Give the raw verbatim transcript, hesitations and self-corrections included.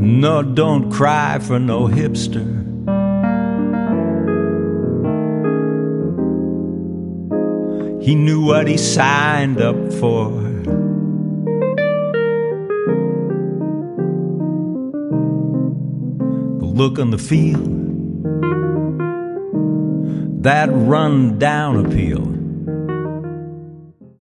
No, don't cry for no hipster. He knew what he signed up for. The look on the field, that run-down appeal,